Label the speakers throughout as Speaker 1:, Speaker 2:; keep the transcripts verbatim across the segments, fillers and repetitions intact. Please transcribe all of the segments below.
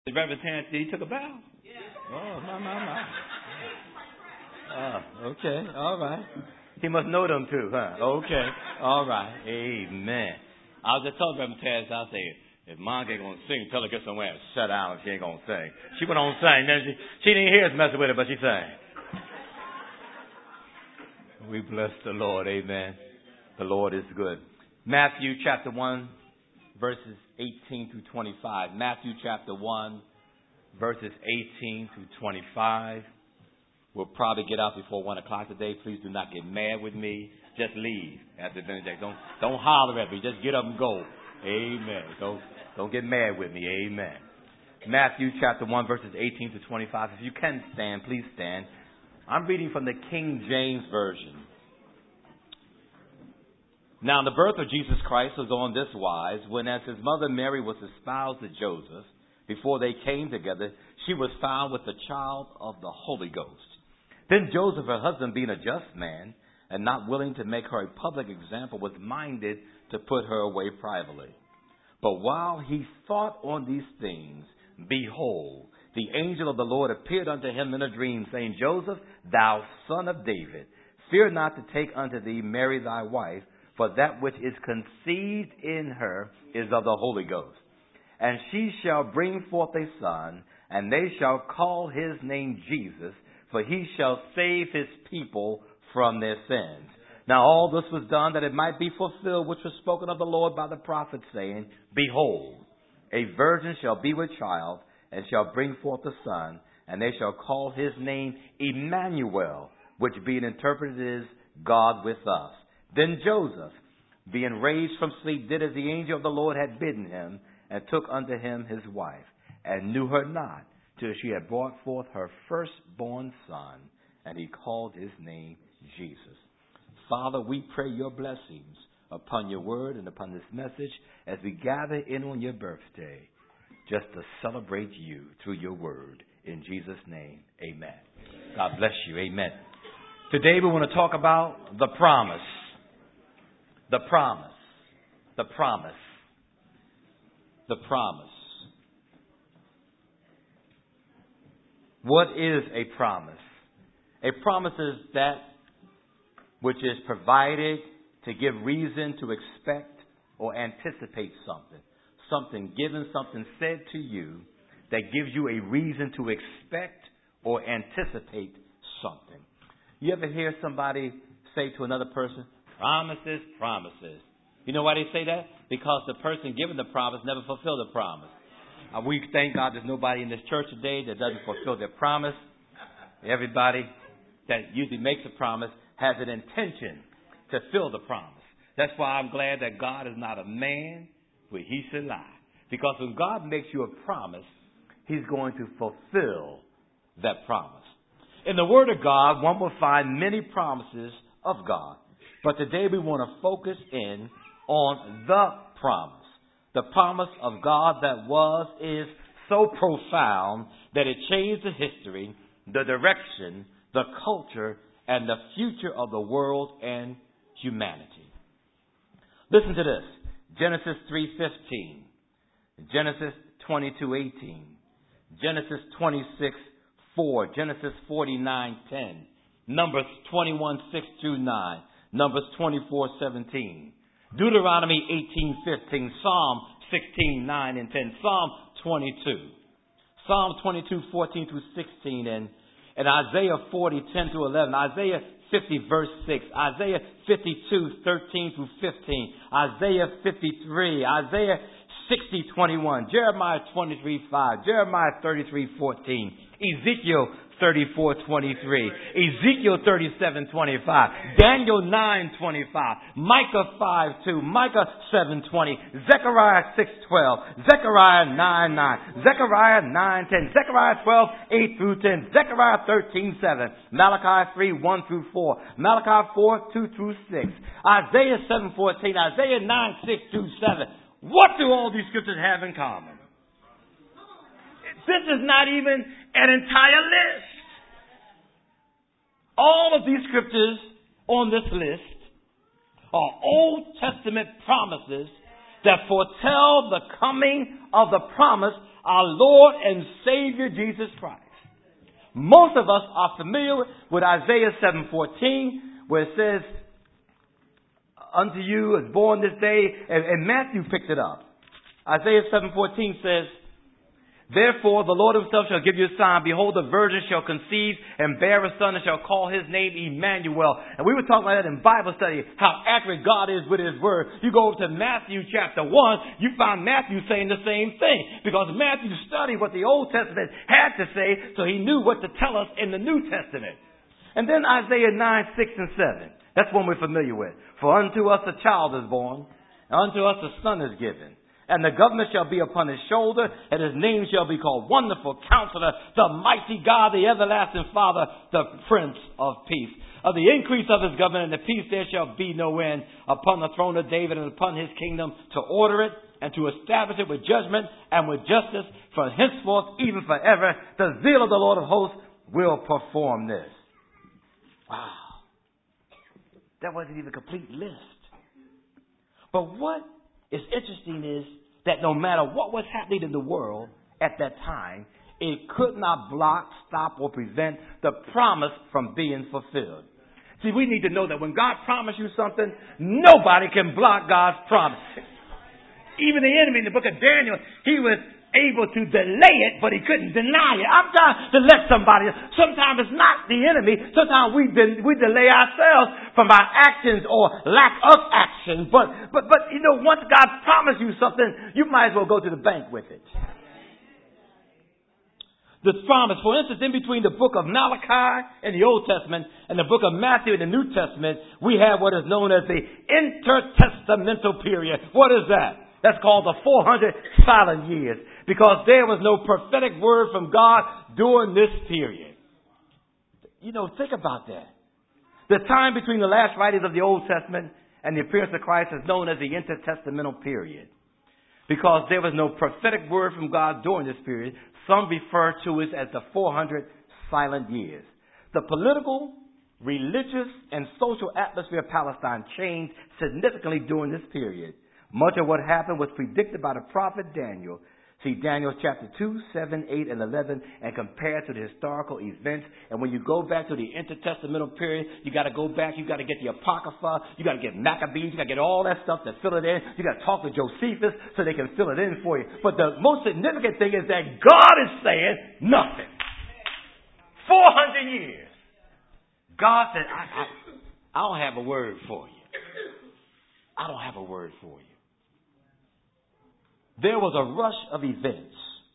Speaker 1: The Reverend Terrence, he took a bow. Oh, my, my, my. Uh, okay, all right. He must know them too, huh? Okay, all right. Amen. I was just telling Reverend Terrence, I said, if Monica ain't going to sing, tell her to get somewhere and shut down if she ain't going to sing. She went on sing. Then she, she didn't hear us messing with her, but she sang. We bless the Lord. Amen. The Lord is good. Matthew chapter one, verses eighteen through twenty-five. Matthew chapter one, verses eighteen through twenty-five. We'll probably get out before one o'clock today. Please do not get mad with me. Just leave after dinner. Don't don't holler at me. Just get up and go. Amen. Don't don't get mad with me. Amen. Matthew chapter one, verses eighteen to twenty-five. If you can stand, please stand. I'm reading from the King James Version. Now the birth of Jesus Christ was on this wise, when as his mother Mary was espoused to Joseph, before they came together, she was found with the child of the Holy Ghost. Then Joseph, her husband, being a just man, and not willing to make her a public example, was minded to put her away privately. But while he thought on these things, behold, the angel of the Lord appeared unto him in a dream, saying, Joseph, thou son of David, fear not to take unto thee Mary thy wife, for that which is conceived in her is of the Holy Ghost. And she shall bring forth a son, and they shall call his name Jesus, for he shall save his people from their sins. Now all this was done that it might be fulfilled, which was spoken of the Lord by the prophet, saying, Behold, a virgin shall be with child, and shall bring forth a son, and they shall call his name Emmanuel, which being interpreted is God with us. Then Joseph, being raised from sleep, did as the angel of the Lord had bidden him, and took unto him his wife, and knew her not, till she had brought forth her firstborn son, and he called his name Jesus. Father, we pray your blessings upon your word and upon this message as we gather in on your birthday, just to celebrate you through your word. In Jesus' name, amen. God bless you. Amen. Today we want to talk about the promise. The promise. The promise. The promise. What is a promise? A promise is that which is provided to give reason to expect or anticipate something. Something given, something said to you that gives you a reason to expect or anticipate something. You ever hear somebody say to another person, promises, promises. You know why they say that? Because the person giving the promise never fulfilled the promise. Uh, we thank God there's nobody in this church today that doesn't fulfill their promise. Everybody that usually makes a promise has an intention to fill the promise. That's why I'm glad that God is not a man where he should lie. Because when God makes you a promise, he's going to fulfill that promise. In the Word of God, one will find many promises of God. But today we want to focus in on the promise. The promise of God that was, is so profound that it changed the history, the direction, the culture, and the future of the world and humanity. Listen to this. Genesis three fifteen. Genesis twenty-two eighteen. Genesis twenty-six four. Genesis forty-nine ten. Numbers twenty-one six through nine. Numbers twenty-four seventeen. Deuteronomy eighteen fifteen. Psalm sixteen nine and ten. Psalm twenty-two. Psalm twenty-two fourteen through sixteen. And, and Isaiah forty ten through eleven. Isaiah fifty verse six. Isaiah fifty-two thirteen through fifteen. Isaiah fifty-three. Isaiah sixty twenty-one. Jeremiah twenty-three five. Jeremiah thirty-three fourteen. Ezekiel thirty-four twenty-three. Ezekiel thirty-seven twenty-five. Daniel nine twenty-five. Micah five two. Micah seven twenty. Zechariah six twelve. Zechariah nine nine. Zechariah nine ten. Zechariah twelve eight through ten. Zechariah thirteen seven. Malachi three one through four. Malachi four two through six. Isaiah seven fourteen. Isaiah nine six through seven. What do all these scriptures have in common? This is not even an entire list. All of these scriptures on this list are Old Testament promises that foretell the coming of the promise our Lord and Savior Jesus Christ. Most of us are familiar with Isaiah seven fourteen, where it says, unto you is born this day, and, and Matthew picked it up. Isaiah seven fourteen says, therefore the Lord himself shall give you a sign. Behold, the virgin shall conceive and bear a son and shall call his name Emmanuel. And we were talking about that in Bible study, how accurate God is with his word. You go over to Matthew chapter one, you find Matthew saying the same thing. Because Matthew studied what the Old Testament had to say, so he knew what to tell us in the New Testament. And then Isaiah nine, six, and seven. That's one we're familiar with. For unto us a child is born, and unto us a son is given. And the government shall be upon his shoulder, and his name shall be called Wonderful Counselor, the Mighty God, the Everlasting Father, the Prince of Peace. Of the increase of his government and the peace there shall be no end upon the throne of David and upon his kingdom, to order it and to establish it with judgment and with justice from henceforth even forever. The zeal of the Lord of hosts will perform this. Wow. That wasn't even a complete list. But what is interesting is that no matter what was happening in the world at that time, it could not block, stop, or prevent the promise from being fulfilled. See, we need to know that when God promised you something, nobody can block God's promise. Even the enemy in the book of Daniel, he was able to delay it, but he couldn't deny it. I'm trying to let somebody, sometimes it's not the enemy. Sometimes we de- we delay ourselves from our actions or lack of action. But, but, but, you know, once God promised you something, you might as well go to the bank with it. The promise, for instance, in between the book of Malachi in the Old Testament and the book of Matthew in the New Testament, we have what is known as the intertestamental period. What is that? That's called the four hundred silent years, because there was no prophetic word from God during this period. You know, think about that. The time between the last writings of the Old Testament and the appearance of Christ is known as the intertestamental period, because there was no prophetic word from God during this period. Some refer to it as the four hundred silent years. The political, religious, and social atmosphere of Palestine changed significantly during this period. Much of what happened was predicted by the prophet Daniel. See Daniel chapter two, seven, eight, and eleven, and compare to the historical events. And when you go back to the intertestamental period, you got to go back. You got to get the Apocrypha. You got to get Maccabees. You got to get all that stuff to fill it in. You got to talk to Josephus so they can fill it in for you. But the most significant thing is that God is saying nothing. Four hundred years. God said, I, I, I don't have a word for you. I don't have a word for you. There was a rush of events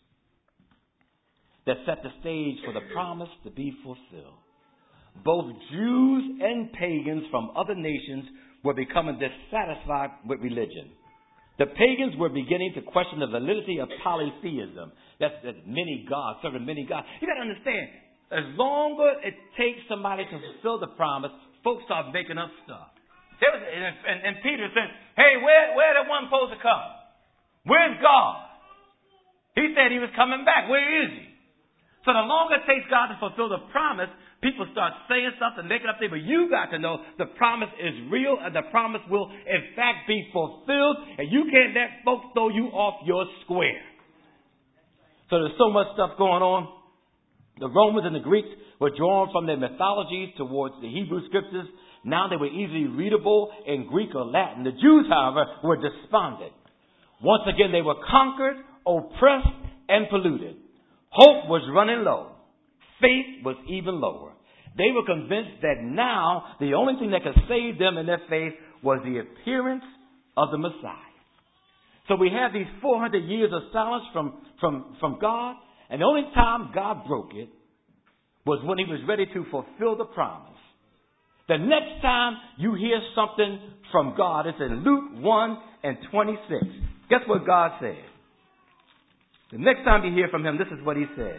Speaker 1: that set the stage for the promise to be fulfilled. Both Jews and pagans from other nations were becoming dissatisfied with religion. The pagans were beginning to question the validity of polytheism. That's, that's many gods, serving many gods. You got to understand, as long as it takes somebody to fulfill the promise, folks start making up stuff. There was, and, and, and Peter said, hey, where, where the one supposed to come? Where's God? He said he was coming back. Where is he? So the longer it takes God to fulfill the promise, people start saying something, making up things. But you got to know the promise is real, and the promise will, in fact, be fulfilled. And you can't let folks throw you off your square. So there's so much stuff going on. The Romans and the Greeks were drawn from their mythologies towards the Hebrew scriptures. Now they were easily readable in Greek or Latin. The Jews, however, were despondent. Once again, they were conquered, oppressed, and polluted. Hope was running low. Faith was even lower. They were convinced that now the only thing that could save them in their faith was the appearance of the Messiah. So we have these four hundred years of silence from, from, from God, and the only time God broke it was when he was ready to fulfill the promise. The next time you hear something from God, it's in Luke one and twenty-six. Guess what God said? The next time you hear from him, this is what he says.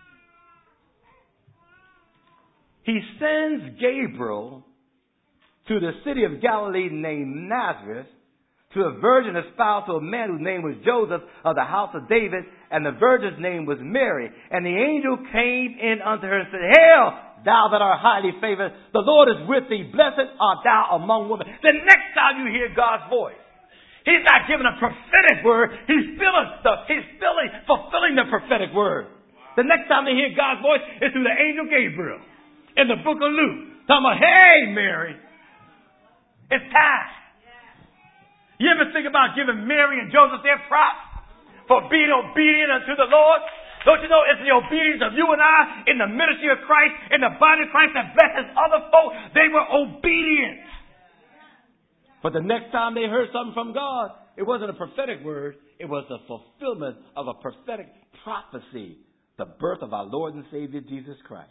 Speaker 1: He sends Gabriel to the city of Galilee named Nazareth, to a virgin espoused to a man whose name was Joseph of the house of David, and the virgin's name was Mary. And the angel came in unto her and said, Hail, thou that art highly favored, the Lord is with thee, blessed art thou among women. The next time you hear God's voice, He's not giving a prophetic word. He's filling the, he's filling, fulfilling the prophetic word. The next time they hear God's voice is through the angel Gabriel in the book of Luke. Talking about, hey, Mary, it's time. You ever think about giving Mary and Joseph their props for being obedient unto the Lord? Don't you know it's the obedience of you and I in the ministry of Christ, in the body of Christ that blesses other folk? They were obedient. But the next time they heard something from God, it wasn't a prophetic word. It was the fulfillment of a prophetic prophecy. The birth of our Lord and Savior, Jesus Christ.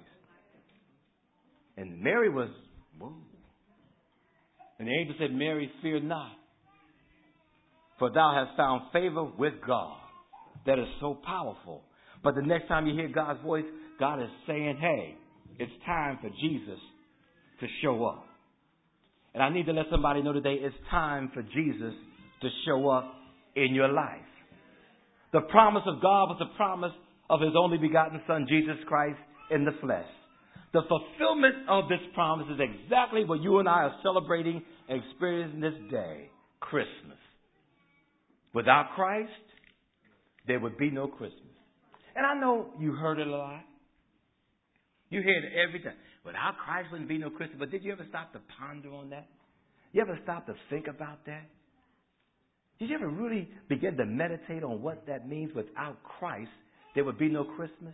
Speaker 1: And Mary was, whoa. And the angel said, Mary, fear not. For thou hast found favor with God. That is so powerful. But the next time you hear God's voice, God is saying, hey, it's time for Jesus to show up. And I need to let somebody know today it's time for Jesus to show up in your life. The promise of God was the promise of His only begotten Son, Jesus Christ, in the flesh. The fulfillment of this promise is exactly what you and I are celebrating and experiencing this day, Christmas. Without Christ, there would be no Christmas. And I know you heard it a lot. You hear it every time. Without Christ wouldn't be no Christmas. But did you ever stop to ponder on that? You ever stop to think about that? Did you ever really begin to meditate on what that means? Without Christ, there would be no Christmas?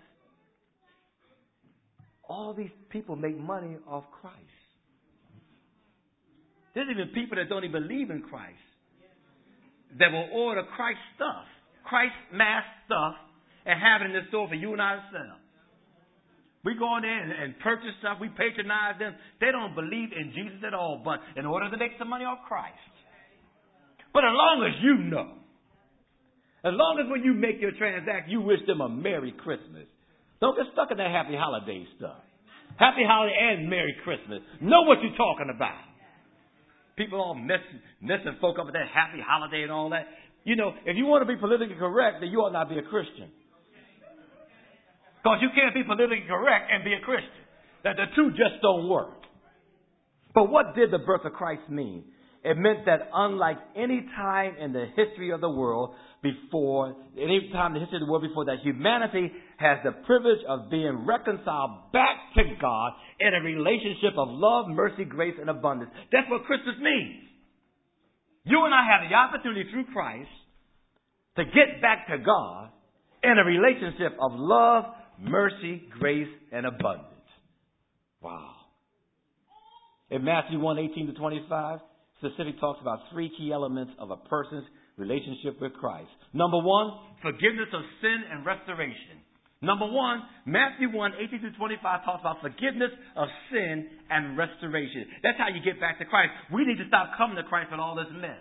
Speaker 1: All these people make money off Christ. There's even people that don't even believe in Christ that will order Christ stuff, Christ mass stuff, and have it in the store for you and I to sell. We go in there and, and purchase stuff. We patronize them. They don't believe in Jesus at all, but in order to make some money off Christ. But as long as you know, as long as when you make your transaction, you wish them a Merry Christmas. Don't get stuck in that Happy Holiday stuff. Happy Holiday and Merry Christmas. Know what you're talking about. People all messing, messing folk up with that Happy Holiday and all that. You know, if you want to be politically correct, then you ought not be a Christian. Because you can't be politically correct and be a Christian. That the two just don't work. But what did the birth of Christ mean? It meant that unlike any time in the history of the world before, any time in the history of the world before, that humanity has the privilege of being reconciled back to God in a relationship of love, mercy, grace, and abundance. That's what Christmas means. You and I have the opportunity through Christ to get back to God in a relationship of love, mercy, grace, and abundance. Wow. In Matthew one, eighteen to twenty-five, specific talks about three key elements of a person's relationship with Christ. Number one, forgiveness of sin and restoration. Number one, Matthew one, eighteen to twenty-five talks about forgiveness of sin and restoration. That's how you get back to Christ. We need to stop coming to Christ with all this mess.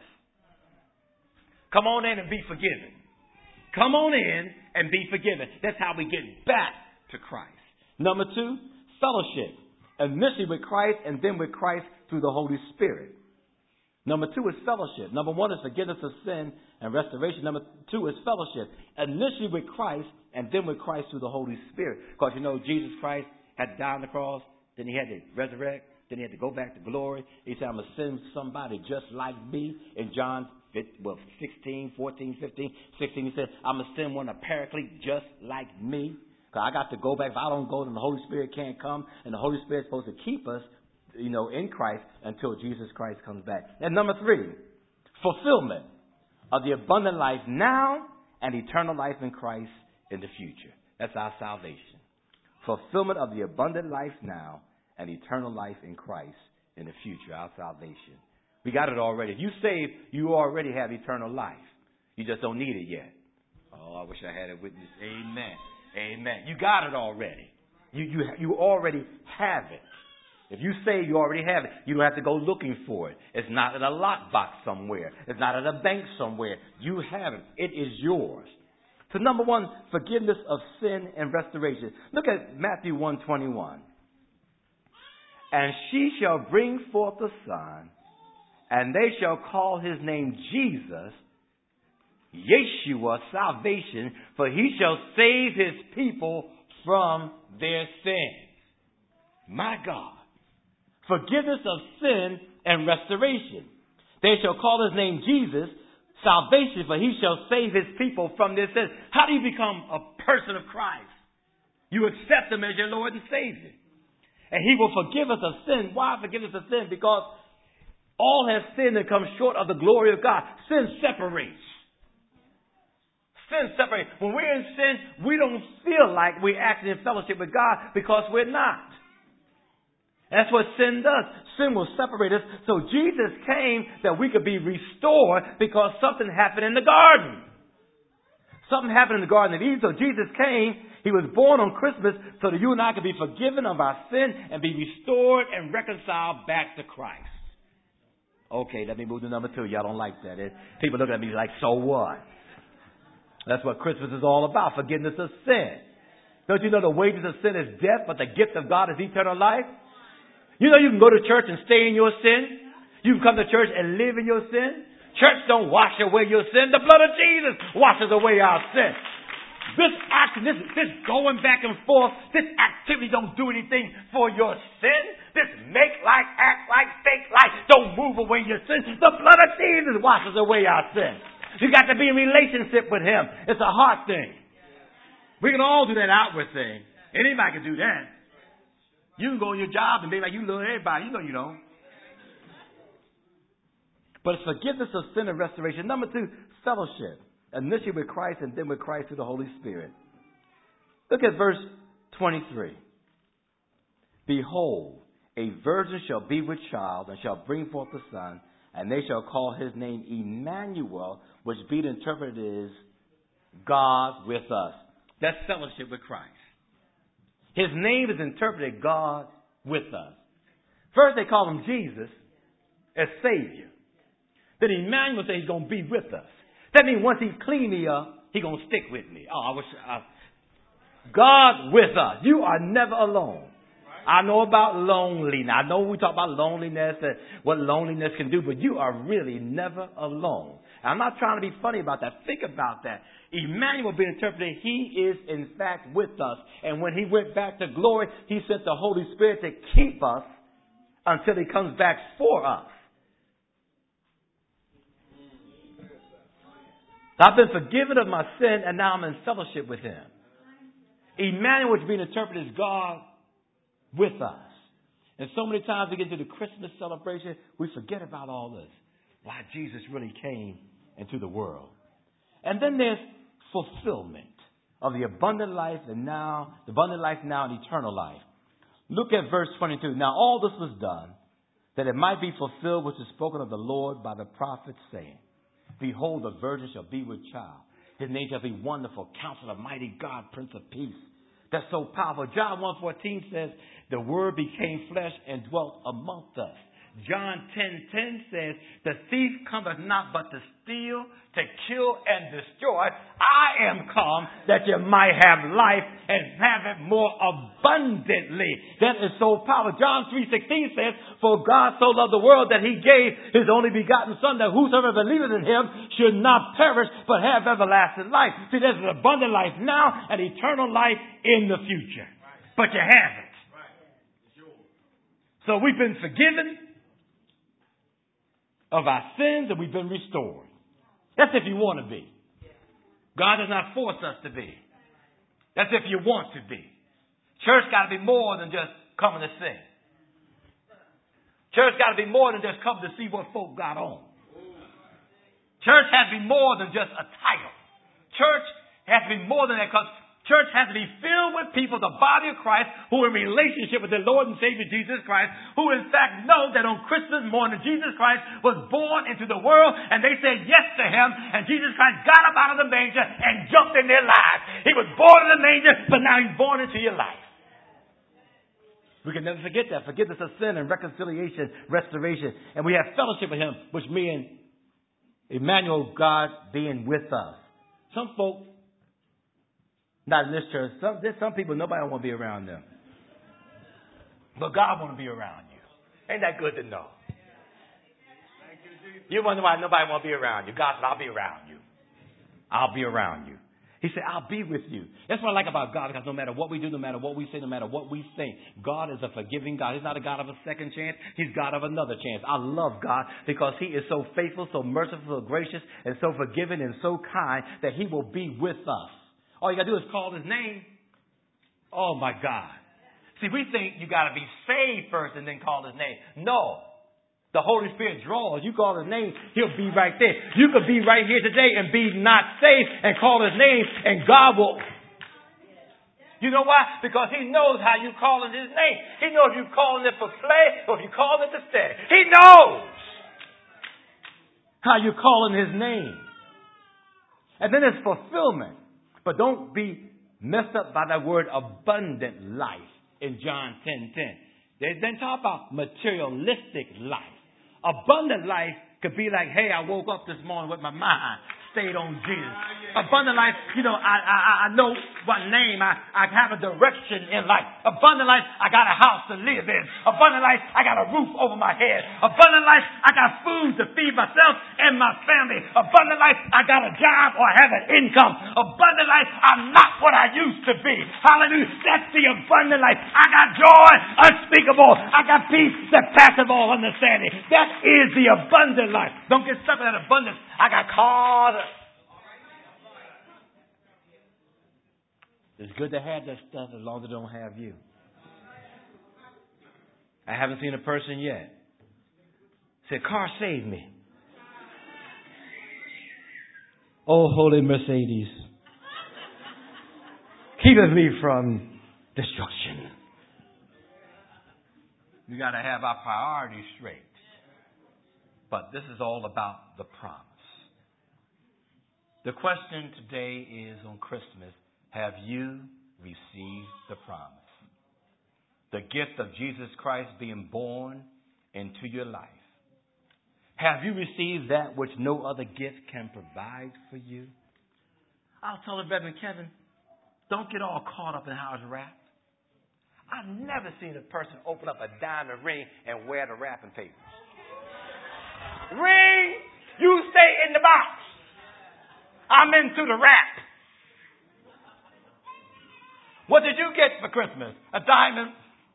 Speaker 1: Come on in and be forgiven. Come on in and be forgiven. That's how we get back to Christ. Number two, fellowship. Initially with Christ and then with Christ through the Holy Spirit. Number two is fellowship. Number one is forgiveness of sin and restoration. Number two is fellowship. Initially with Christ and then with Christ through the Holy Spirit. Because you know Jesus Christ had to die on the cross. Then He had to resurrect. Then He had to go back to glory. He said, I'm going to send somebody just like me. In John well, sixteen, fourteen, fifteen, sixteen, He said, I'm going to send one, a paraclete just like me. Because I got to go back. If I don't go, then the Holy Spirit can't come. And the Holy Spirit's supposed to keep us, you know, in Christ until Jesus Christ comes back. And number three, fulfillment of the abundant life now and eternal life in Christ in the future. That's our salvation. Fulfillment of the abundant life now and eternal life in Christ in the future, our salvation. We got it already. If you saved, you already have eternal life. You just don't need it yet. Oh, I wish I had a witness. Amen. Amen. You got it already. You, you, you already have it. If you say you already have it, you don't have to go looking for it. It's not in a lockbox somewhere. It's not in a bank somewhere. You have it. It is yours. So number one, forgiveness of sin and restoration. Look at Matthew one twenty-one. And she shall bring forth a son, and they shall call his name Jesus, Yeshua, salvation, for he shall save his people from their sins. My God. Forgiveness of sin and restoration. They shall call his name Jesus, salvation, for he shall save his people from their sins. How do you become a person of Christ? You accept him as your Lord and Savior. And he will forgive us of sin. Why forgive us of sin? Because all have sinned and come short of the glory of God. Sin separates. Sin separates. When we're in sin, we don't feel like we're acting in fellowship with God because we're not. That's what sin does. Sin will separate us. So Jesus came that we could be restored because something happened in the garden. Something happened in the Garden of Eden. So Jesus came. He was born on Christmas so that you and I could be forgiven of our sin and be restored and reconciled back to Christ. Okay, let me move to number two. Y'all don't like that. It, people look at me like, so what? That's what Christmas is all about, forgiveness of sin. Don't you know the wages of sin is death, but the gift of God is eternal life? You know you can go to church and stay in your sin. You can come to church and live in your sin. Church don't wash away your sin. The blood of Jesus washes away our sin. This action, this, this going back and forth, this activity don't do anything for your sin. This make like, act like, think like, don't move away your sin. The blood of Jesus washes away our sin. You got to be in relationship with him. It's a heart thing. We can all do that outward thing. Anybody can do that. You can go on your job and be like, you love everybody. You know you don't. But it's forgiveness of sin and restoration. Number two, fellowship. Initially with Christ and then with Christ through the Holy Spirit. Look at verse twenty-three. Behold, a virgin shall be with child and shall bring forth a son, and they shall call his name Emmanuel, which being interpreted is God with us. That's fellowship with Christ. His name is interpreted God with us. First they call him Jesus as Savior. Then Emmanuel says he's going to be with us. That means once he clean me up, he's going to stick with me. Oh, I wish I, God with us. You are never alone. I know about loneliness. I know we talk about loneliness and what loneliness can do, but you are really never alone. I'm not trying to be funny about that. Think about that. Emmanuel being interpreted, he is in fact with us. And when he went back to glory, he sent the Holy Spirit to keep us until he comes back for us. I've been forgiven of my sin, and now I'm in fellowship with him. Emmanuel is being interpreted as God with us. And so many times we get to the Christmas celebration, we forget about all this. Why Jesus really came into the world. And then there's fulfillment of the abundant life and now, the abundant life now and eternal life. Look at verse twenty-two. Now all this was done that it might be fulfilled which is spoken of the Lord by the prophet saying, behold, the virgin shall be with child. His name shall be Wonderful, Counselor, Mighty God, Prince of Peace. That's so powerful. John one fourteen says, the Word became flesh and dwelt amongst us. John ten ten says, the thief cometh not but to steal, to kill, and destroy. I am come that you might have life and have it more abundantly. That is so powerful. John three sixteen says, for God so loved the world that he gave his only begotten Son, that whosoever believeth in him should not perish but have everlasting life. See, there's an abundant life now and eternal life in the future. But you haven't. So we've been forgiven of our sins and we've been restored. That's if you want to be. God does not force us to be. That's if you want to be. Church got to be more than just coming to sing. Church got to be more than just coming to see what folk got on. Church has to be more than just a title. Church has to be more than that, because church has to be filled with people, the body of Christ, who are in relationship with their Lord and Savior Jesus Christ, who in fact know that on Christmas morning Jesus Christ was born into the world, and they said yes to him, and Jesus Christ got up out of the manger and jumped in their lives. He was born in the manger, but now he's born into your life. We can never forget that. Forgiveness of sin and reconciliation, restoration. And we have fellowship with him, which means Emmanuel, God being with us. Some folk, not in this church. Some, there's some people, nobody want to be around them. But God want to be around you. Ain't that good to know? You wonder why nobody want to be around you. God said, I'll be around you. I'll be around you. He said, I'll be with you. That's what I like about God, because no matter what we do, no matter what we say, no matter what we think, God is a forgiving God. He's not a God of a second chance. He's God of another chance. I love God because he is so faithful, so merciful, so gracious, and so forgiving and so kind that he will be with us. All you got to do is call his name. Oh, my God. See, we think you got to be saved first and then call his name. No. The Holy Spirit draws. You call his name, he'll be right there. You could be right here today and be not saved and call his name, and God will. You know why? Because he knows how you calling his name. He knows if you calling it for play or if you calling it to stay. He knows how you calling his name. And then there's fulfillment. But don't be messed up by that word abundant life in John ten ten. They then talk about materialistic life. Abundant life could be like, hey, I woke up this morning with my mind stayed on Jesus. Abundant life, you know, I I, I know what name. I, I have a direction in life. Abundant life, I got a house to live in. Abundant life, I got a roof over my head. Abundant life, I got food to feed myself and my family. Abundant life, I got a job or I have an income. Abundant life, I'm not what I used to be. Hallelujah. That's the abundant life. I got joy unspeakable. I got peace that passeth all understanding. That is the abundant life. Don't get stuck in that abundance. I got cars. It's good to have that stuff as long as it don't have you. I haven't seen a person yet say, car saved me. Oh, holy Mercedes, keepeth me from destruction. We got to have our priorities straight. But this is all about the promise. The question today is on Christmas, have you received the promise? The gift of Jesus Christ being born into your life. Have you received that which no other gift can provide for you? I'll tell the Reverend Kevin, don't get all caught up in how it's wrapped. I've never seen a person open up a diamond ring and wear the wrapping paper. Ring, you stay in the box. I'm into the wrap. What did you get for Christmas? A diamond?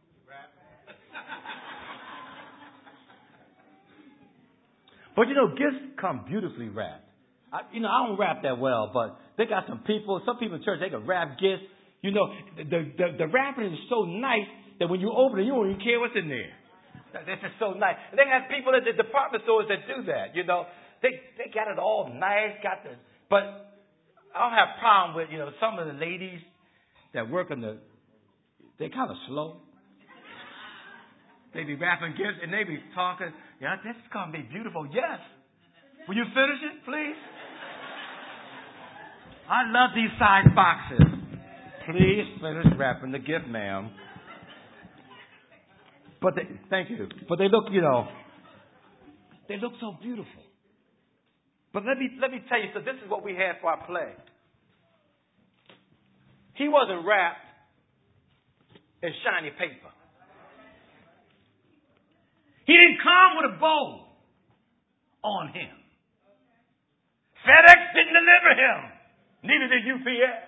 Speaker 1: But you know, gifts come beautifully wrapped. I, you know, I don't wrap that well, but they got some people, some people in church, they can wrap gifts. You know, the, the, the wrapping is so nice that when you open it, you don't even care what's in there. This is so nice. And they have people at the department stores that do that, you know. They they got it all nice, got the, but I don't have a problem with, you know, some of the ladies that work in the, they're kind of slow. They be wrapping gifts and they be talking, yeah, this is going to be beautiful. Yes. Will you finish it, please? I love these size boxes. Please finish wrapping the gift, ma'am. But they, thank you. But they look, you know, they look so beautiful. But let me let me tell you, so this is what we had for our play. He wasn't wrapped in shiny paper. He didn't come with a bow on him. FedEx didn't deliver him. Neither did U P S.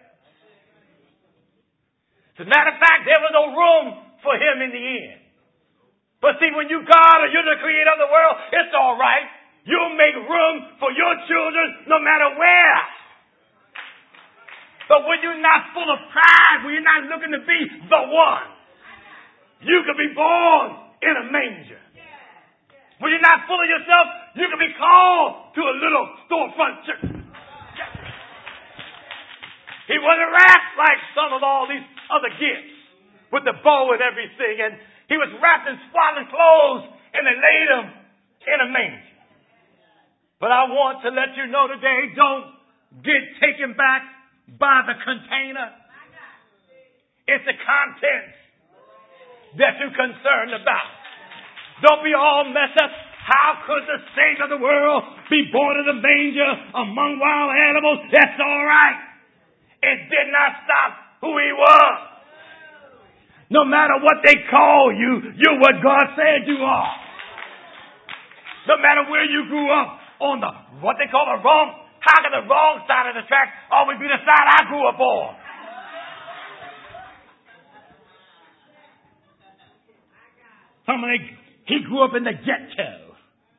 Speaker 1: As a matter of fact, there was no room for him in the end. But see, when you God or you're the creator of the world, it's all right. You'll make room for your children no matter where. But when you're not full of pride, when you're not looking to be the one, you can be born in a manger. When you're not full of yourself, you can be called to a little storefront church. He wasn't wrapped like some of all these other gifts with the bow and everything. And he was wrapped in swaddling clothes and they laid him in a manger. But I want to let you know today, don't get taken back by the container. It's the contents that you're concerned about. Don't be all messed up. How could the Savior of the world be born in a manger among wild animals? That's all right. It did not stop who he was. No matter what they call you, you're what God said you are. No matter where you grew up, on the what they call the wrong
Speaker 2: How can the wrong side of the track always be the side I grew up on? Somebody, he grew up in the ghetto.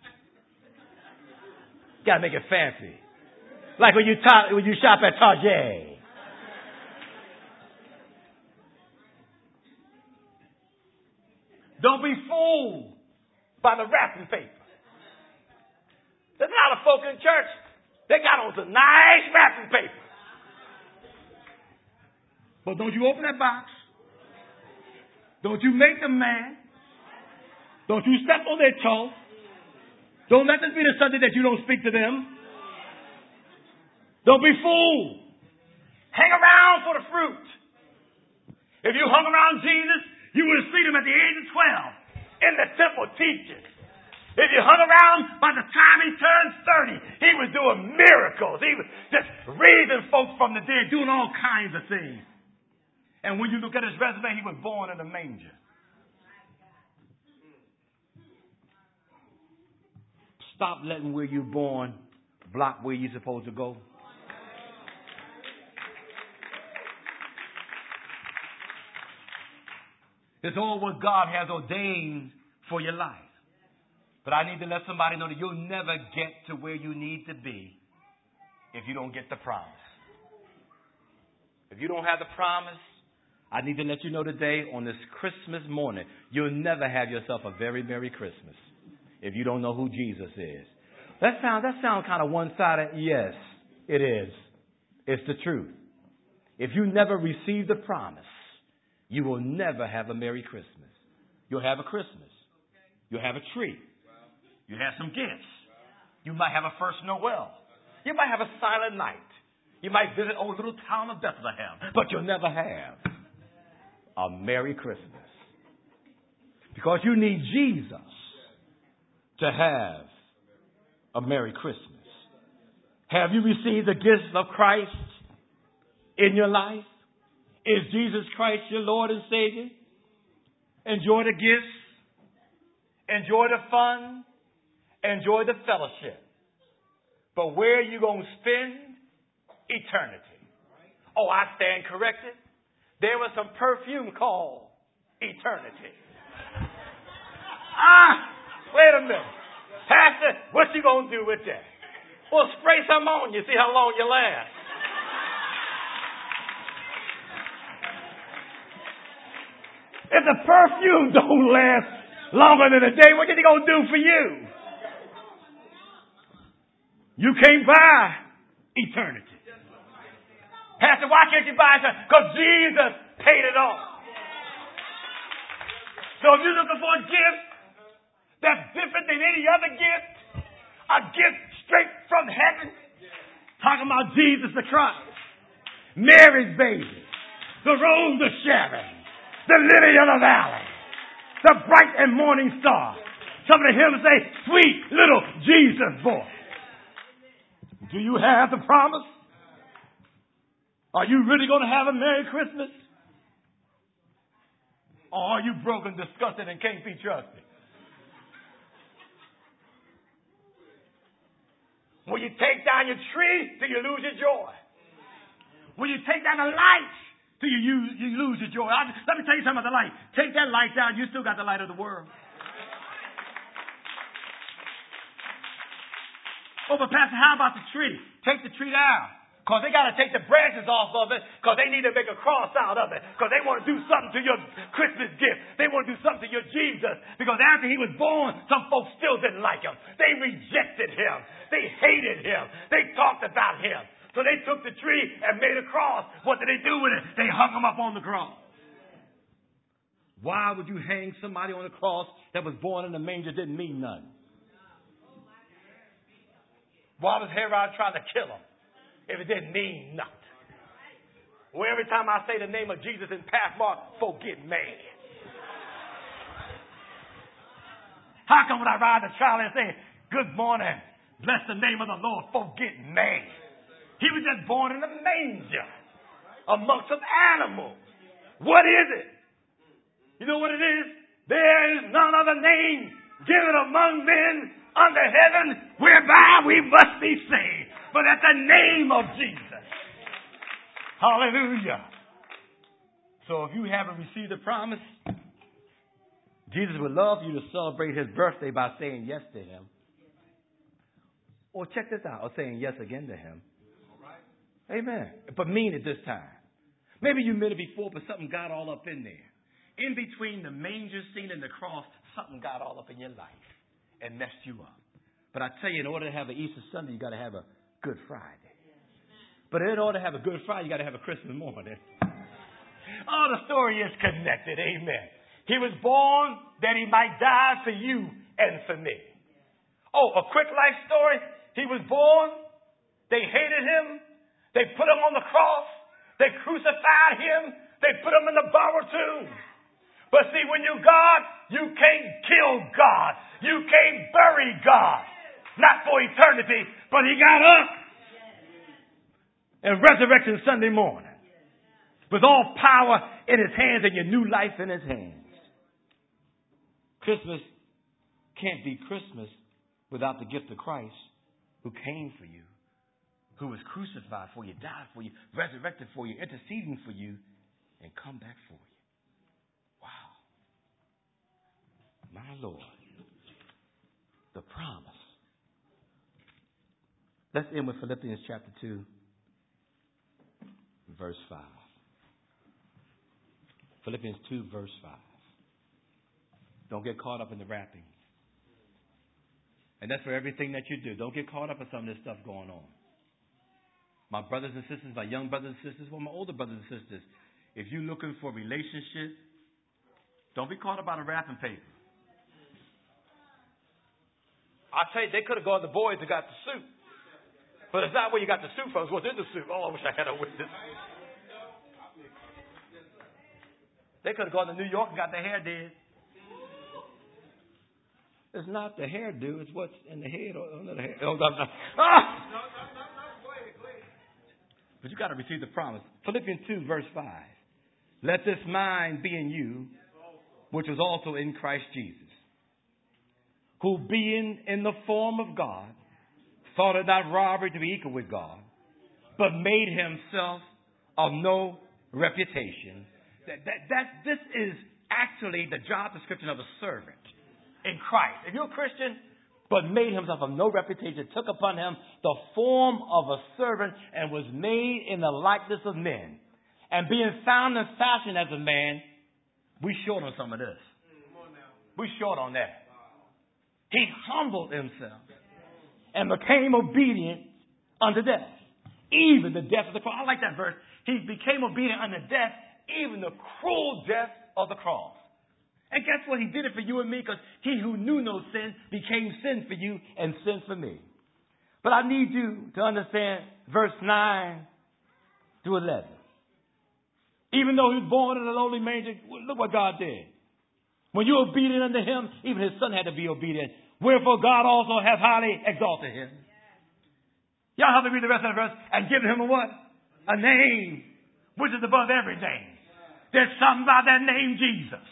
Speaker 2: Got to make it fancy. Like when you, ta- when you shop at Target. Don't be fooled by the wrapping paper. There's a lot of folk in church, they got on some nice wrapping paper. But don't you open that box. Don't you make them mad. Don't you step on their toe. Don't let this be the Sunday that you don't speak to them. Don't be fooled. Hang around for the fruit. If you hung around Jesus, you would have seen him at the age of twelve in the temple teaching. If you hung around, by the time he turned thirty, he was doing miracles. He was just raising folks from the dead, doing all kinds of things. And when you look at his resume, he was born in a manger. Stop letting where you're born block where you're supposed to go. It's all what God has ordained for your life. But I need to let somebody know that you'll never get to where you need to be if you don't get the promise. If you don't have the promise, I need to let you know today on this Christmas morning, you'll never have yourself a very Merry Christmas if you don't know who Jesus is. That sounds, that sounds kind of one-sided. Yes, it is. It's the truth. If you never receive the promise, you will never have a Merry Christmas. You'll have a Christmas. You'll have a tree. You have some gifts. You might have a first Noel. You might have a silent night. You might visit old little town of Bethlehem. But you'll never have a Merry Christmas. Because you need Jesus to have a Merry Christmas. Have you received the gifts of Christ in your life? Is Jesus Christ your Lord and Savior? Enjoy the gifts. Enjoy the fun. Enjoy the fellowship. But where are you going to spend eternity? Oh, I stand corrected. There was some perfume called eternity. Ah, wait a minute. Pastor, what you going to do with that? Well, spray some on you. See how long you last. If the perfume don't last longer than a day, what is he going to do for you? You can't buy eternity. Pastor, why can't you buy eternity? Because Jesus paid it all. So if you're looking for a gift that's different than any other gift, a gift straight from heaven, talking about Jesus the Christ, Mary's baby, the rose of Sharon, the lily of the valley, the bright and morning star. Some of the hymns say, sweet little Jesus boy. Do you have the promise? Are you really going to have a Merry Christmas? Or are you broken, disgusted, and can't be trusted? Will you take down your tree till you lose your joy? Will you take down the lights till you, use, you lose your joy? I, let me tell you something about the light. Take that light down, you still got the light of the world. Oh, but Pastor, how about the tree? Take the tree down. Because they got to take the branches off of it because they need to make a cross out of it. Because they want to do something to your Christmas gift. They want to do something to your Jesus. Because after he was born, some folks still didn't like him. They rejected him. They hated him. They talked about him. So they took the tree and made a cross. What did they do with it? They hung him up on the cross. Why would you hang somebody on the cross that was born in the manger didn't mean nothing? Why was Herod trying to kill him if it didn't mean nothing? Well, every time I say the name of Jesus in Pathmark, folk get mad. How come when I ride the trolley and say, good morning, bless the name of the Lord, folk get mad? He was just born in a manger amongst some animals. What is it? You know what it is? There is none other name given among men under heaven whereby we must be saved. but at the name of Jesus. Hallelujah. So if you haven't received the promise, Jesus would love you to celebrate his birthday by saying yes to him. Or check this out, or saying yes again to him. Amen. But mean it this time. Maybe you meant it before, but something got all up in there. In between the manger scene and the cross, something got all up in your life and messed you up. But I tell you, in order to have an Easter Sunday, you got to have a Good Friday. But in order to have a Good Friday, you got to have a Christmas morning. Oh, the story is connected. Amen. He was born that he might die for you and for me. Oh, a quick life story. He was born. They hated him. They put him on the cross. They crucified him. They put him in the borrowed tomb. But see, when you God, you can't kill God. You can't bury God. Not for eternity, but he got up and resurrection Sunday morning with all power in his hands and your new life in his hands. Christmas can't be Christmas without the gift of Christ who came for you, who was crucified for you, died for you, resurrected for you, interceding for you, and come back for you. Wow. My Lord. The promise. Let's end with Philippians chapter two, verse five. Philippians two, verse five. Don't get caught up in the wrapping. And that's for everything that you do. Don't get caught up in some of this stuff going on. My brothers and sisters, my young brothers and sisters, well, my older brothers and sisters, if you're looking for a relationship, don't be caught up by the wrapping paper. I tell you, they could have gone to the boys and got the suit. But it's not where you got the suit from. It's what's in the suit. Oh, I wish I had a witness. They could have gone to New York and got their hair did. It's not the hairdo. It's what's in the head or under the hair. Oh, no, no. Ah! But you got to receive the promise. Philippians two, verse five. Let this mind be in you, which was also in Christ Jesus, who being in the form of God, thought it not robbery to be equal with God, but made himself of no reputation. That, that, that this is actually the job description of a servant in Christ. If you're a Christian, but made himself of no reputation, took upon him the form of a servant and was made in the likeness of men. And being found in fashion as a man, we short on some of this. We short on that. He humbled himself and became obedient unto death, even the death of the cross. I like that verse. He became obedient unto death, even the cruel death of the cross. And guess what? He did it for you and me because he who knew no sin became sin for you and sin for me. But I need you to understand verse nine to eleven. Even though he was born in a lowly manger, look what God did. When you're obedient unto him, even his son had to be obedient. Wherefore God also hath highly exalted him. Y'all have to read the rest of the verse and give him a what? A name which is above every name. There's something about that name, Jesus.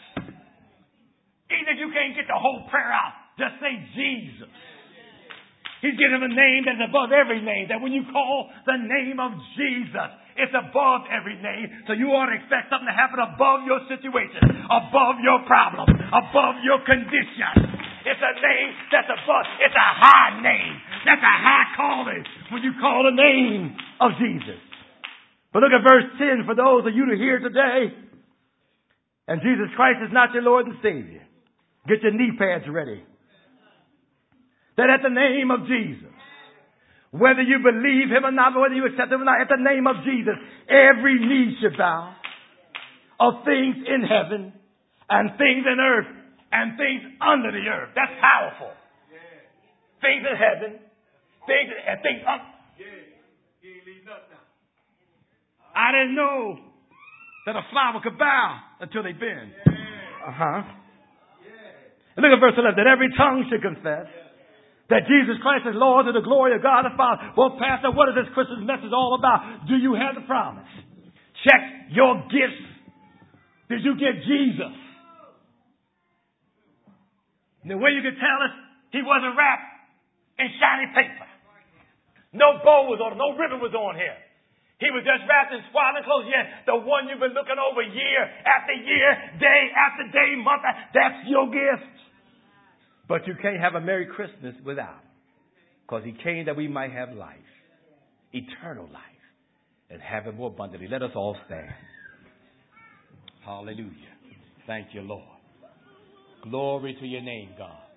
Speaker 2: Even if you can't get the whole prayer out, just say Jesus. He's given him a name that's above every name. That when you call the name of Jesus, it's above every name. So you ought to expect something to happen above your situation, above your problem, above your condition. It's a name that's above. It's a high name. That's a high calling when you call the name of Jesus. But look at verse ten for those of you to hear today. And Jesus Christ is not your Lord and Savior. Get your knee pads ready. That at the name of Jesus, whether you believe him or not, whether you accept him or not, at the name of Jesus, every knee should bow of things in heaven and things in earth and things under the earth. That's powerful. Things in heaven, things and things up. I didn't know that a flower could bow until they bend. Uh-huh. And look at verse eleven. That every tongue should confess that Jesus Christ is Lord to the glory of God the Father. Well, Pastor, what is this Christmas message all about? Do you have the promise? Check your gifts. Did you get Jesus? And the way you can tell us, he wasn't wrapped in shiny paper. No bow was on, no ribbon was on here. He was just wrapped in swaddling clothes. Yes, the one you've been looking over year after year, day after day, month after, that's your gift. But you can't have a Merry Christmas without him. Because he came that we might have life, eternal life, and have it more abundantly. Let us all stand. Hallelujah. Thank you, Lord. Glory to your name, God.